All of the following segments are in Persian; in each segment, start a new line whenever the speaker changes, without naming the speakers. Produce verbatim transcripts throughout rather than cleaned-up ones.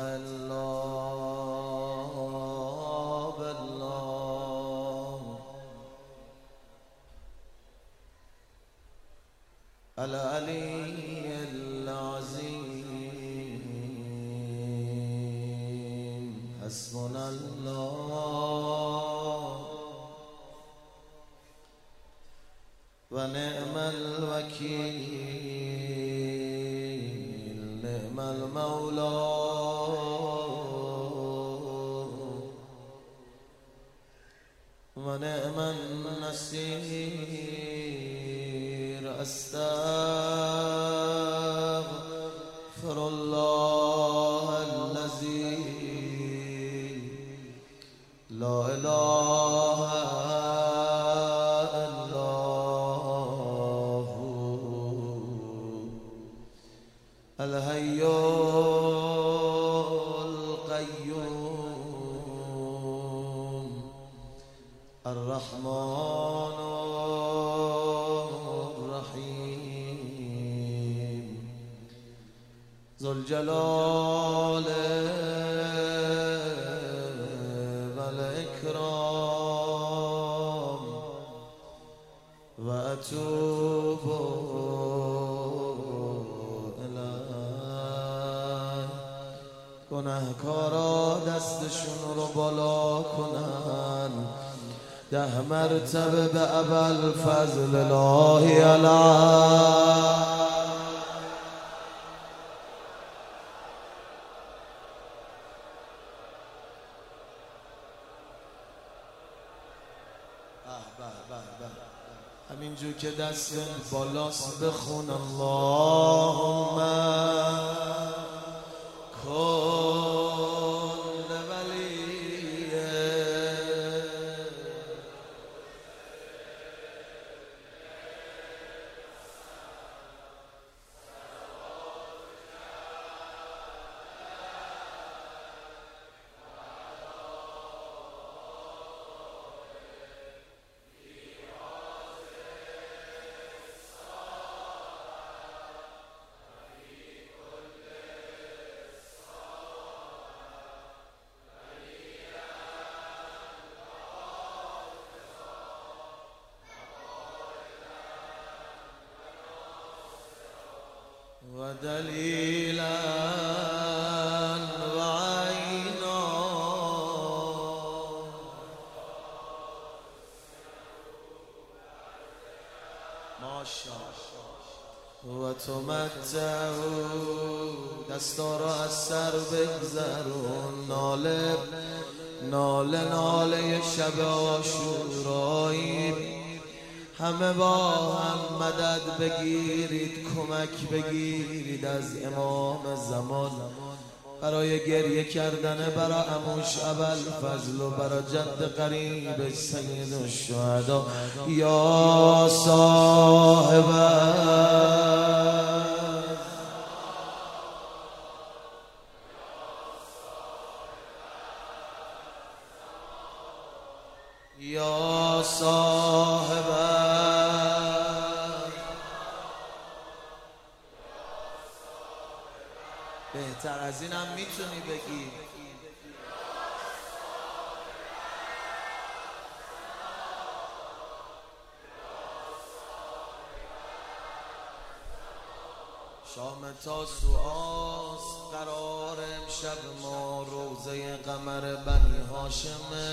إلا بالله العلي العظيم. حسبنا الله ونعم الوكيل، نعم المولى ونعم النصير. أستغفر الله الذي لا إله إلا هو الحي القيوم الرحمن الرحيم ذو الجلال والإكرام. وأتوب إليه. گناهکارا دستشون رو بالا کنن، ده مرتبه به ابوالفضل الهی علیه. همینجور که دست بالاست بخون اللهم کن ولیه ودليلا وعينا. وتمتعوا دستا را از سر بگذرون. ناله ناله ناله شب عاشورایی، همه با هم مدد بگیرید، کمک بگیرید از امام زمان برای گریه کردن برای عموش ابوالفضل و برای جد قریب سید الشهدا. یا صاحب یا صاحب بهتر از اینم میتونی بگی. شام تاسوعاست، قرار امشب ما روزه قمر بنی هاشم،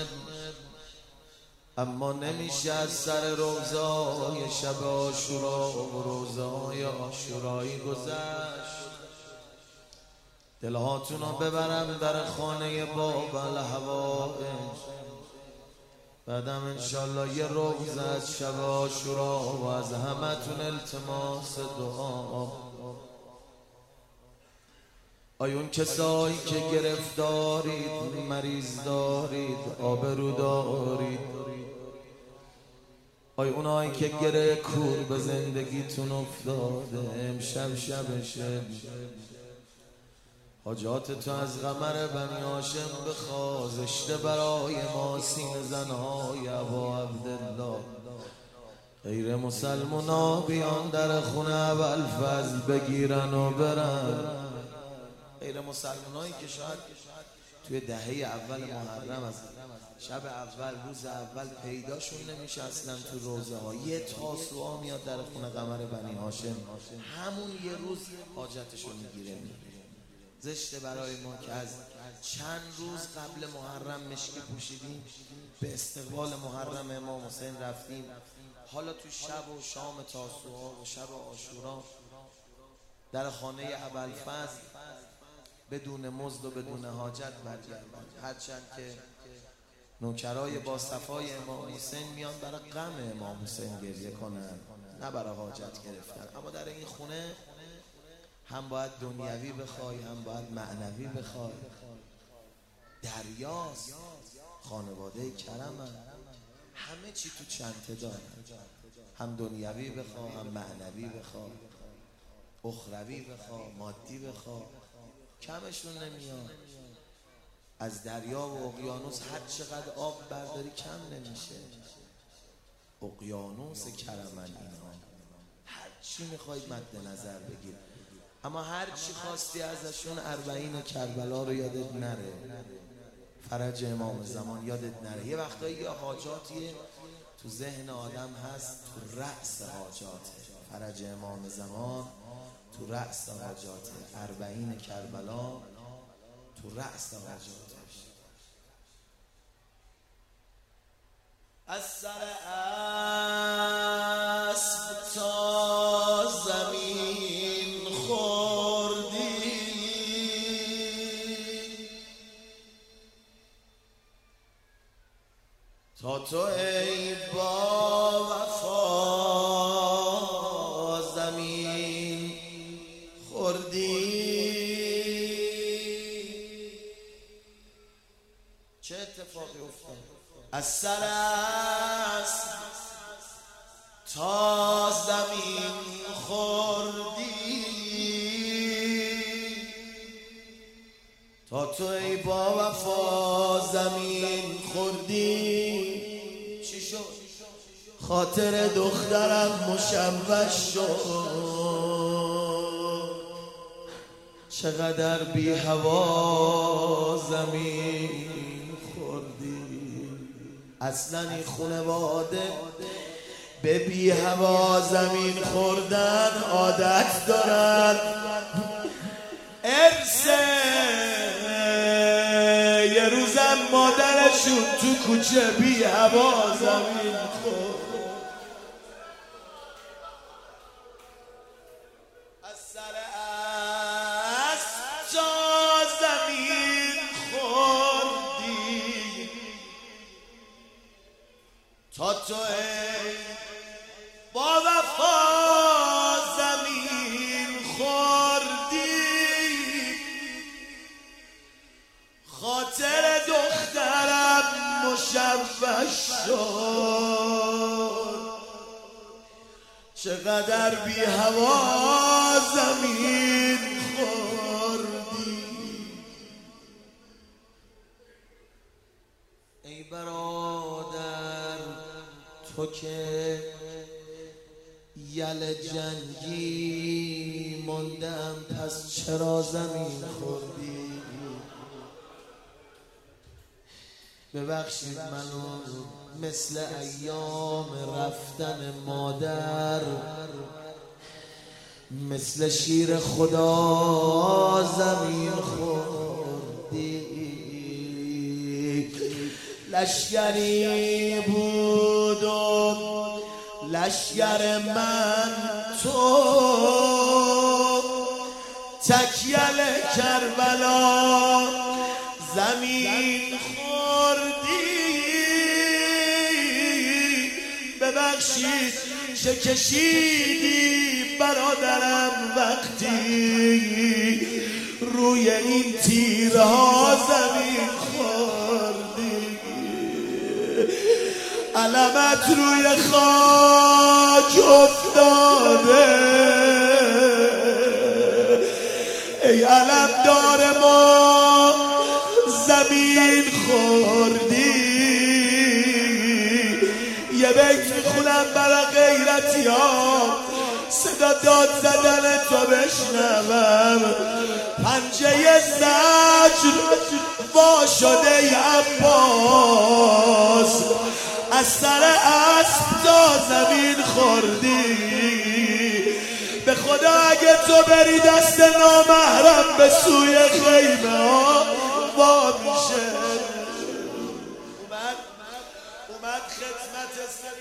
اما نمیشه از سر روزای شب عاشورا و روزهای عاشورایی گذشت. دلهاتون رو ببرم در خانه باب الحوائج، بعدم انشالله یه روز از شب عاشورا و از همتون التماس دعا. آیون کسایی که گرفتارید، مریض دارید، آبرو دارید، آی اونایی که گره کور به زندگیتون افتاده، امشب شبشه، حاجات تو از قمر بنی هاشم بخوا. زشته برای ما سینه زنهای ابا عبدالله غیر مسلمونا بیان در خونه ابوالفضل بگیرن و برن. غیر مسلمانایی که شاید توی دهه اول محرم از شب اول روز اول پیداشون نمیشه اصلا تو روزه ها، یه تاسوعا میاد در خونه قمر بنی هاشم، همون یه روز حاجتشون میگیره. زشته برای ما که از چند روز قبل محرم مشکی پوشیدیم به استقبال محرم امام حسین رفتیم، حالا تو شب و شام تاسوعا و شب عاشورا در خانه ابوالفضل بدون مزد و بدون حاجت برگردن، هرچند که نوکرای با صفای امام حسین میان برای غم امام حسین گریه کنن نه برای حاجت گرفتن، اما در این خونه هم باید دنیوی بخوای هم باید معنوی بخوای. دریاست، خانواده کرمن، همه چی تو چنته دارن، هم دنیوی بخوا هم معنوی بخوا، اخروی بخوا مادی بخوا، کمشون نمیاد. از دریا و اقیانوس هر چقدر آب برداری کم نمیشه. اقیانوس کرمن اینا، هر چی میخواید مد نظر بگیر، اما هر چی خواستی ازشون اربعین کربلا رو یادت نره، فرج امام زمان یادت نره. یه وقتایی یه حاجاتیه تو ذهن آدم هست، تو رأس حاجاته. فرج امام زمان تو رأس حاجاته، اربعین کربلا تو رأس حاجاته. از سر اسب تا زمین خوردی، تا تو ای با وفا زمین خوردی. چه اتفاقی افتاد؟ از سر اسب تا زمین خوردی، تا تو ای با وفا زمین خوردی. چی شد؟ خاطر دخترم مشوش شد، چقدر بی هوا زمین خوردی. اصلا این خانواده به بی هوا زمین خوردن عادت دارن، ارسه. یه روزم مادرشون تو کوچه بی هوا زمین خورد. از سر اسب تا زمین خوردی، تا تو ای با وفا زمین خوردی. خاطر دخترم مشوش شد، چقدر بی هوا زمین خوردی. ای برادر تو که یل جنگی ماندم، پس چرا زمین خوردی؟ ببخشید منو مثل ایام رفتن مادر، مثل شیر خدا زمین خوردی. لشگری بود و لشگر من تو، تکیل کربلا زمین خوردی. ببخشید چه کشیدی برادرم وقتی روی این تیرها زمین خوردی. علمت روی خاک افتاده، ای علمدار ما زمین خوردی. یه بیت میخونم برای غیرتی ها، صدا داد زدن تو بشنوم، پنجه زجر وا شده ای عباس، از سر اسب تا زمین خوردی. به خدا اگه تو بری دست نامحرم به سوی خیمه ها وا میشه. اومد اومد خدمت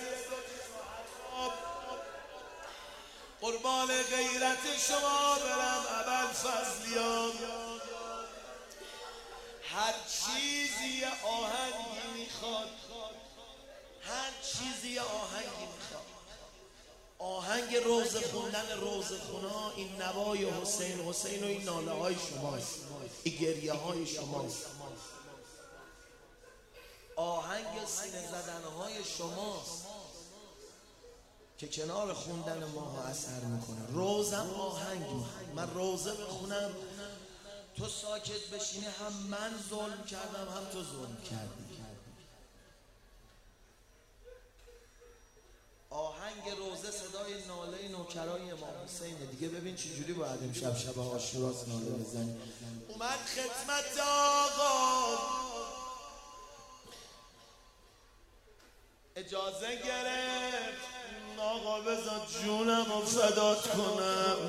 قربان غیرت شما برم ابوالفضلیان. هر چیزی آهنگی میخواد، هر چیزی آهنگی میخواد. آهنگ روز خوندن روز خونا این نوای حسین حسین و این ناله های شماست، این گریه های شماست. آهنگ سینه زدن های شماست که کنار خوندن ما اثر میکنه. روزم آهنگ میخواد. من روزه بخونم تو ساکت بشینی، هم من ظلم کردم هم تو ظلم کردی. آهنگ روزه صدای ناله نوکرای امام حسینه دیگه. ببین چه جوری باید امشب شب عاشوراست ناله بزنی. اومد خدمت آقا، اجازه گرفت آقا بذار جونم رو فدات کنم.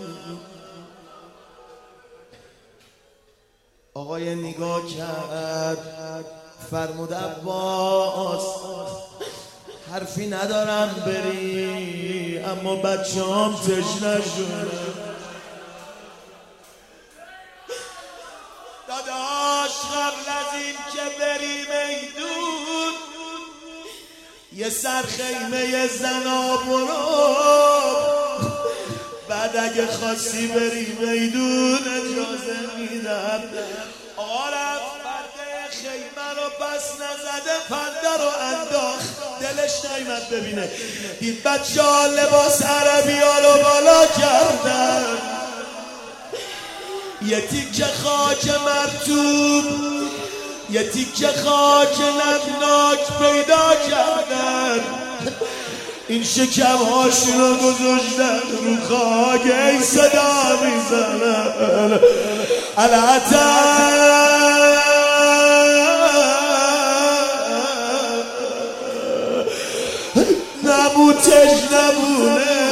آقای نگاه کرد فرمود عباس حرفی ندارم بری، اما بچه هم تشنه شده. داداش قبل از این که بری میدون یه سر خیمه زنا برو، بعد اگه خواستی بری میدون اجازه میدم. آقا رفت برده خیمه رو پس نزده، پنده رو انداخت، دلش نیمد ببینه. دید بچه ها لباس عربی ها رو بالا کردن، یه تیکه خاک مرطوب، یه تیکه خاک نمناک پیدا کردن. این شکم هاشون رو گذاشتن رو خاک، ای صدا میزنن العتب نبوتش نبونه.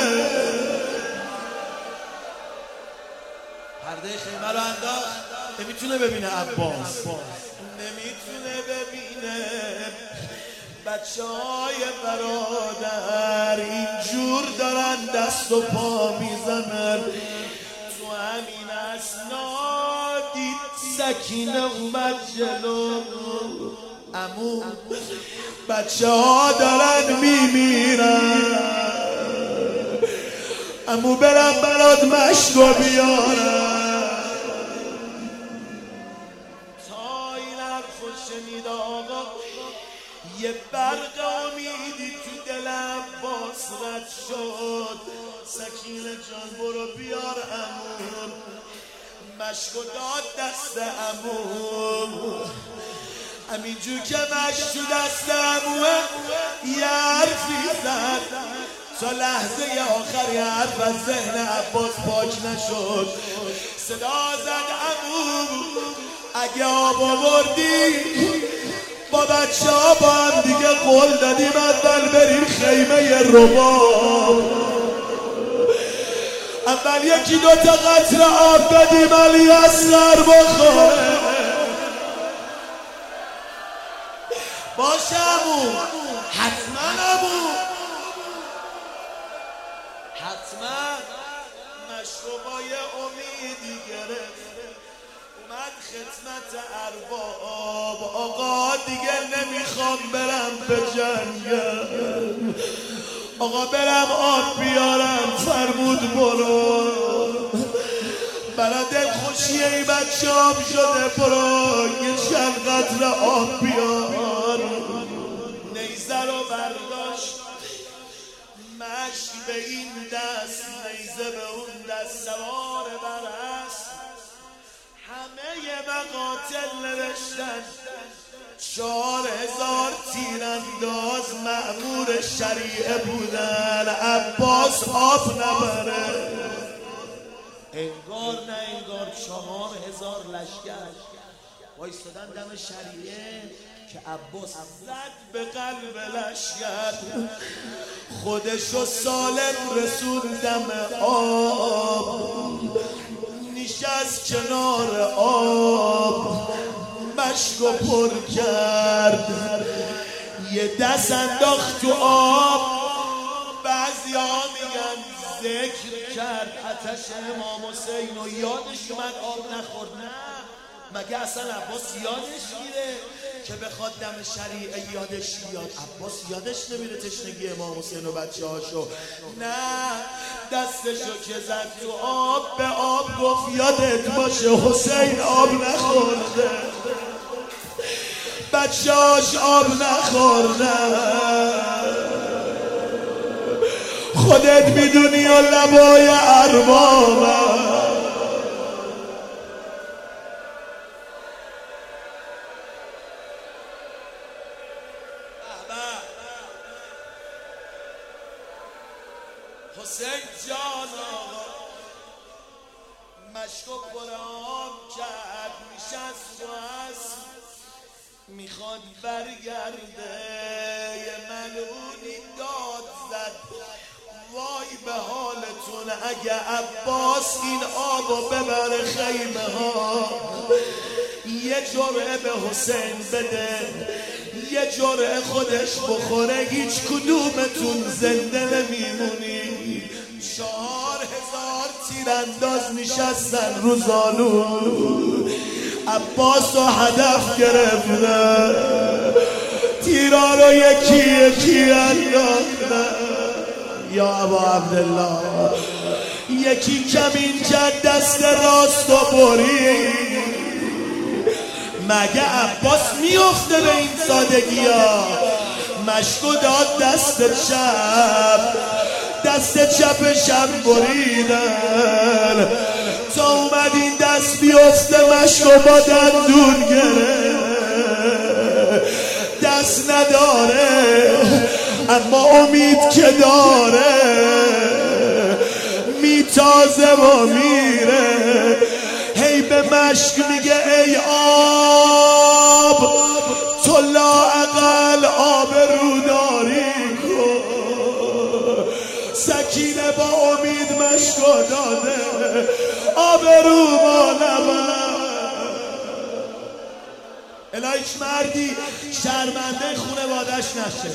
پرده خیمه رو انداخت، نمیتونه ببینه عباس، نمیتونه ببینه بچه های برادر اینجور دارن دست و پا میزنن. تو همین اسنا دید سکینه اومد جلو. عمو بچه ها دارن میمیرن، عمو برم برات مشکو بیارم. تا این حرفو شنید آقا یه برق امیدی تو دل عباس رد شد. سکینه جان برو بیار عمو. مشکو داد دست عمو، همینجور که مشک تو دست عموه یه حرفی زد. تا لحظه آخری حرف از ذهن عباس پاک نشد. صدا زد عمو اگه آب آوردی با بچه ها با هم دیگه قول دادیم اول بریم خیمه رباب، اول یکی دوتا قطره آب بدیم علی اصغر بخوره. باشه عمو، حتما عمو، حتما. مشروبای امیدی گرفت، اومد خدمت ارباب. آقا دیگه نمیخوام برم به جنگل، آقا برم آب بیارم. فرمود برو، برا دل خوشی ای بچه آب شده، برو یه چند قطره آب بیار. نیزه رو برداشت، مشت به این دست نیزه به اون دست، سوار بر اسب. همه مقاتل نوشتن چهار هزار تیرانداز مأمور شریعه بودن، عباس آب نبره. انگار نه انگار چهار هزار لشکر وایستادن دم شریعه که عباس زد به قلب لشکر، خودشو سالم رسون دم آب، نشست کنار آب مشکو پر کرد، یه دست انداخت تو آب. بعضیا میگن ذکر کرد آتش امام حسین و یادش اومد آب نخورد. نه مگه اصلا عباس یادش میره که بخواد دم شریعه یادش بیاد؟ عباس یادش نمیره تشنگی امام حسین و بچه هاشو. نه دستشو که زد تو آب به آب گفت یادت باشه حسین آب نخورده، بچه هاش آب نخوردن. خودت میدونی و لبای اربابم. حسین جان آقا مشکو برام کرد، نشست و هست میخواد برگرده، یه ملعونی داد زد وای به حالتون اگه عباس این آبو ببره خیمه ها، یه جرعه به حسین بده یه جرعه خودش بخوره، هیچ کدومتون زنده نمیمونی. چهار هزار تیرانداز نشستن رو زانو، عباس رو هدف گرفتن، تیرا رو یکی یکی انداختن. یا ابا عبدالله یکی کمین کرد دست راست و برید. مگه عباس میفته به این سادگی ها؟ مشکو داد دست چپ، دست چپ شب بریدن تا اومد این دست بیفته. مشکو با دندون گره، دست نداره اما امید که داره، میتازه و میره. هی به مشک میگه ای آب تو لااقل آب روداری کن. سکینه با امید مشکو داده، آب رو ما نبر. الهیچ مردی شرمنده خونوادش نشه.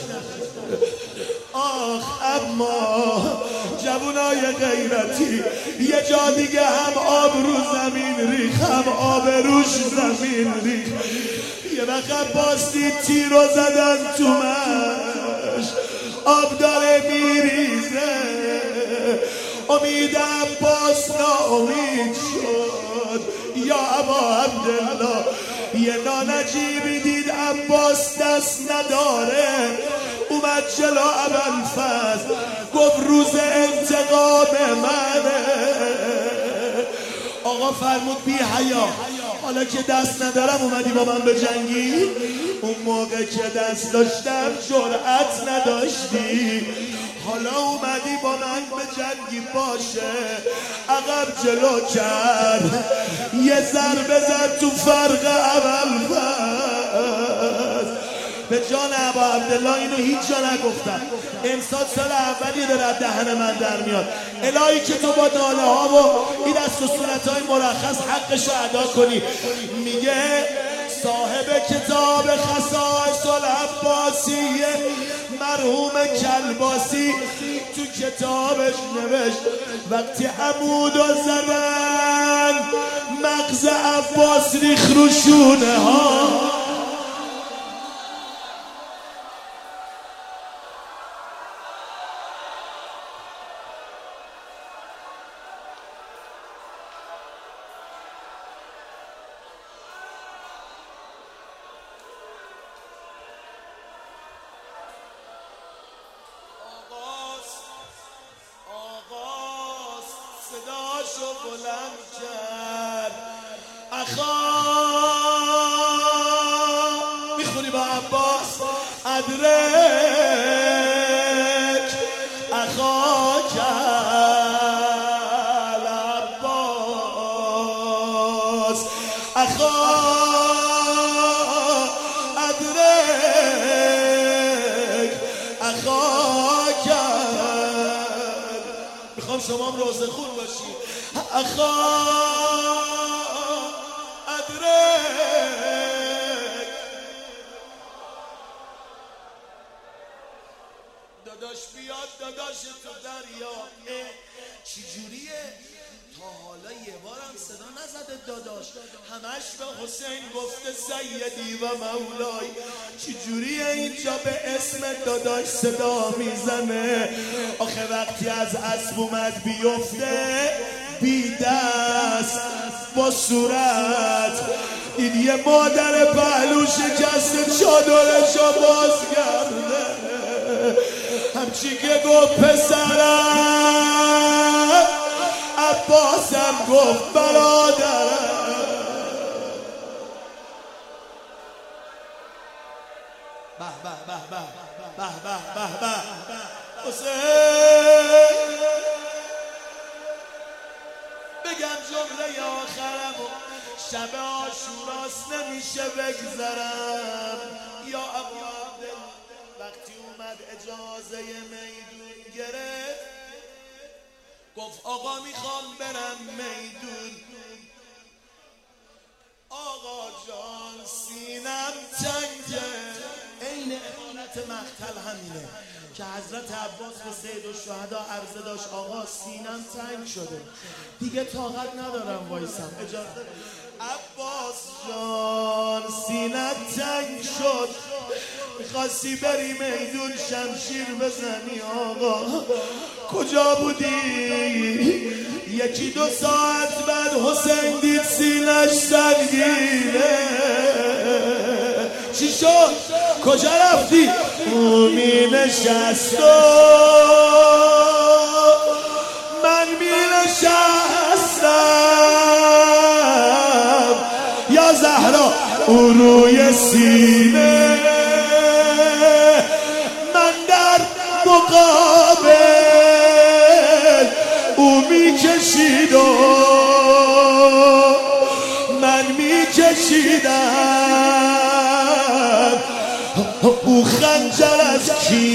آخ اما جوانای غیرتی یه جا دیگه هم آب رو زمین ریخ، هم آب روش زمین ریخ. یه وقت عباس دید تیر رو زدن تو مش، آب داره میریزه. امید عباس ناامید شد. یا ابا عبدالله یه نانجیبی دید عباس دست نداره، اومد جلو ابوالفضل گفت روز انتقام منه. آقا فرمود بی حیا حالا که دست ندارم اومدی با من به جنگی؟ اون موقع که دست داشتم جرأت نداشتی، حالا اومدی با من به جنگی؟ باشه. عقب جلو کرد، یه ضربه زد تو فرق ابوالفضل. به جان ابا عبدالله اینو هیچ جا نگفتم، امسال سال اولی داره دهن من در میاد. الهی که تو با ناله ها و این دست و صورت های مرخص حقشو ادا کنی. میگه صاحب کتاب خصائص العباسیه مرحوم کلباسی تو کتابش نوشت وقتی عمود و زدن مغز عباس ریخ رو شونه ها. صداشو بلند کرد، اخا میخونی ادرک اخاک العباس اخا ادرک اخاک. میخوام شما هم روزه خون باشید. اخا ادرک داداش بیاد داداش تو دریا. چی جوریه؟ تا حالا یه بارم صدا نزده داداش، همش به حسین گفته سیدی و مولای. چی جوریه اینجا به اسم داداش صدا میزنه؟ آخه وقتی از اسب اومد بیفته بی دست با صورت این یه مادر پهلو شکست چادرشو باز کرده، همچی که گفت پسرم عباسم گفت برادرم. به به به به به به به به حسین. بگم جمله آخرم و شب عاشوراست نمیشه بگذرم. یا ابو عبدالله وقتی اومد اجازه میدون گرفت گفت آقا میخوام برم میدون. آقا جان سینم تنگه. عین امانت مقتل همینه که حضرت عباس به سید الشهدا عرضه داشت آقا سینم تنگ شده دیگه طاقت ندارم وایسم، اجازه. عباس جان سینت تنگ شد میخواستی بری میدون شمشیر بزنی، آقا کجا بودی؟ یکی دو ساعت بعد حسین دید سینش سنگینه. چی شد؟ کجا رفتی؟ می نشست و من می نشستم یا زهرا او روی سینه، من در مقابل او می کشید و من می کشیدم. او خنجر از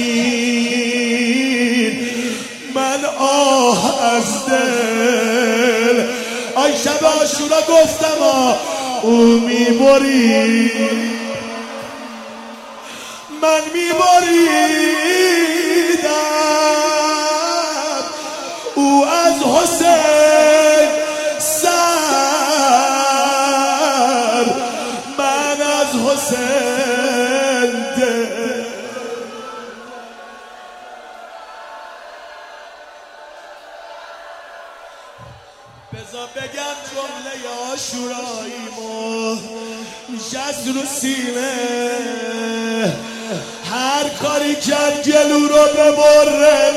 کین من آه از دل. آی شب عاشورا گفتم آه او می بری من می بریدم. او از حسین سر من از حسین دل. بذار بگم جمله عاشوراییمو نشست رو سینه، هر کاری کرد گلو رو ببره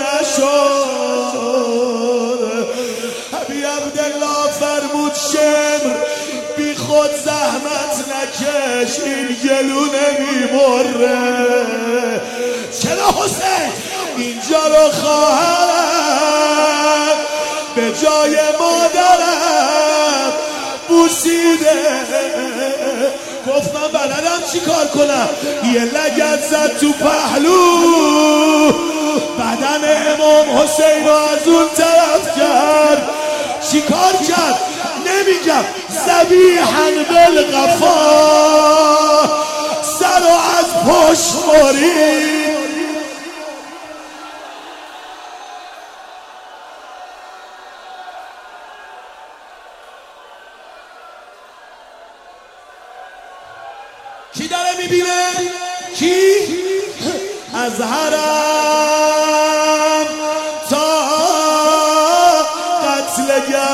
نشد. ابی عبدالله فرمود شمر بی خود زحمت نکش این گلو نمیبره. چرا حسین اینجا رو خواهرم به جای مادرم بوسیده. گفت من بلدم چی کار کنم، یه لگد زد تو پهلو بدن امام حسین رو از اون طرف کرد. چی کار کرد نمیگم، ذبیحاً بالقفا سر رو از پشت برید. کی داره میبینه؟ کی؟ از حرم تا قتلگه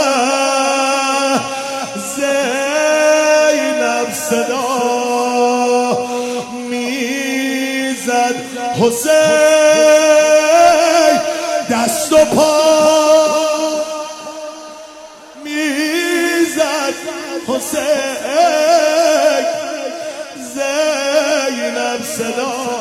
زینب صدا میزد حسین دست و پا میزد حسین زینب صدا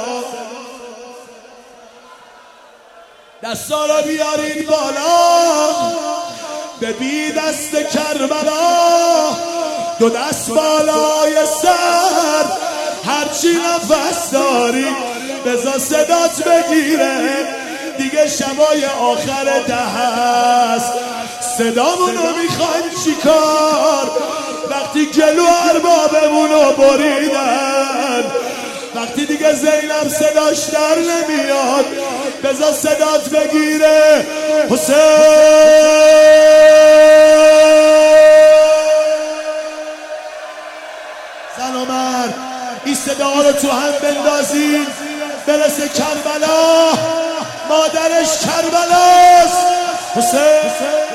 دستا رو بیارین بالا به بی دست کربلا، دو دست بالای سر هرچی نفس داری بذار صدات بگیره دیگه شبای آخر ده هست. صدامونو میخوایم چیکار وقتی جلو اربابمونو بریدن، وقتی دیگه زینب صداش در نمیاد بذار صدات بگیره حسین. زن و مرد این صدا رو تو هم بندازین برسه کربلا، مادرش کربلاست. حسین